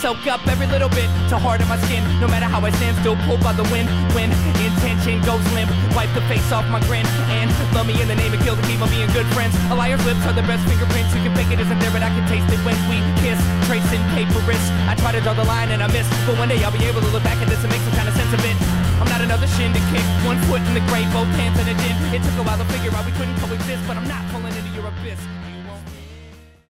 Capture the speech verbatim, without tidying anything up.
soak up every little bit to harden my skin. No matter how I stand, still pulled by the wind. When intention goes limp, wipe the face off my grin. And love me in the name of kill to keep on being good friends. A liar's lips are the best fingerprints. You can fake it isn't there, but I can taste it when we kiss. Tracing paper wrists, I try to draw the line and I miss. But one day I'll be able to look back at this and make some kind of sense of it. I'm not another shin to kick, one foot in the grave, both hands in a gin. It took a while to figure out we couldn't coexist, but I'm not falling into your abyss.